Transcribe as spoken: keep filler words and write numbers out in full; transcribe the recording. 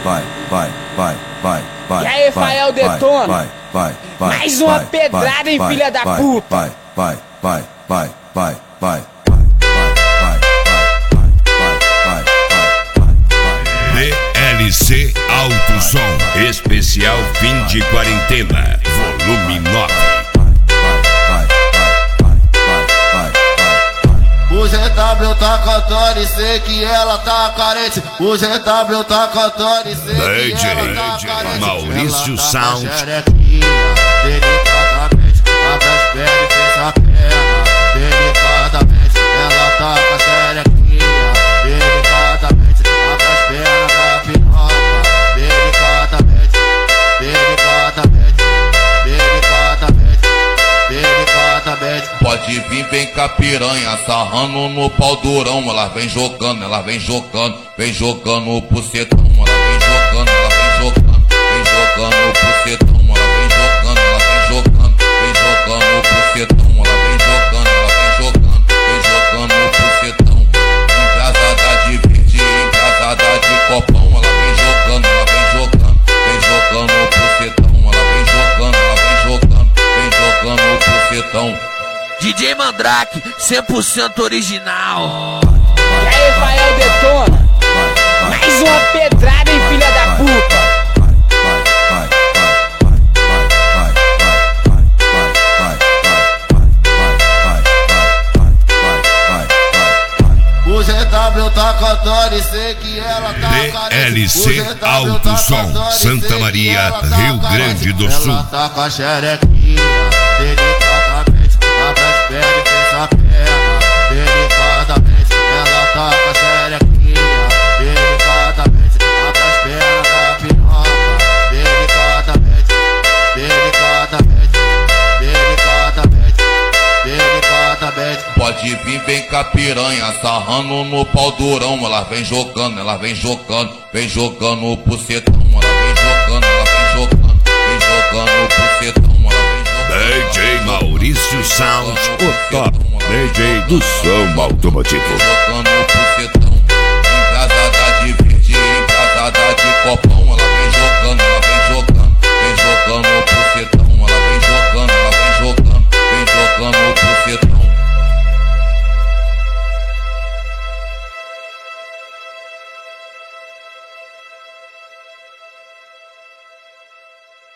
vai, vai, vai, vai, vai. E aí, Fael detona. Vai, vai, vai. Mais uma pedrada, hein, filha da puta. Vai, vai, vai, vai, vai, vai. D L C Alto Som, especial fim de quarentena, volume nove. O G W tá cantando e sei que ela tá carente. O G W tá cantando e sei que ela tá carente. Maurício Sound. Delicadamente, abre as pernas e fez a perna. Delicadamente, ela tá com a xerequinha. Delicadamente, abre as pernas da piroca. Delicadamente, delicadamente, delicadamente, delicadamente. Pode vir, vem com a piranha, sarrando no pau durão. Ela vem jogando, ela vem jogando, vem jogando o pucetão. Ela vem jogando, ela vem jogando, vem jogando o pucetão. Ela vem jogando, ela vem jogando, vem jogando o pucetão. Ela vem jogando, ela vem jogando, vem jogando o pucetão. Embrasada de verde, embrasada de copão. Ela vem jogando, ela vem jogando, vem jogando o pucetão. Ela vem jogando, ela vem jogando, vem jogando o pucetão. D J Mandrake, cem por cento original. E aí, Fael detona. Mais uma pedrada, hein, filha da puta. O G W tá cantando e sei que ela tá carente. D L C Alto Som, Santa Maria, Rio Grande do Sul. Ela tá com a xerequinha, delicadamente, abre as pernas e fez a perna. Delicadamente, ela tá com a xerequinha. Delicadamente, abre as pernas da piroca. Delicadamente, delicadamente, delicadamente, delicadamente. Pode vir, vem com a piranha, sarrando no pau durão. Ela vem jogando, ela vem jogando, vem jogando o pucetão. Ela vem jogando, ela vem jogando, vem jogando o pucetão. Ela vem jogando, D J Maurício Sound, o top D J do som automotivo.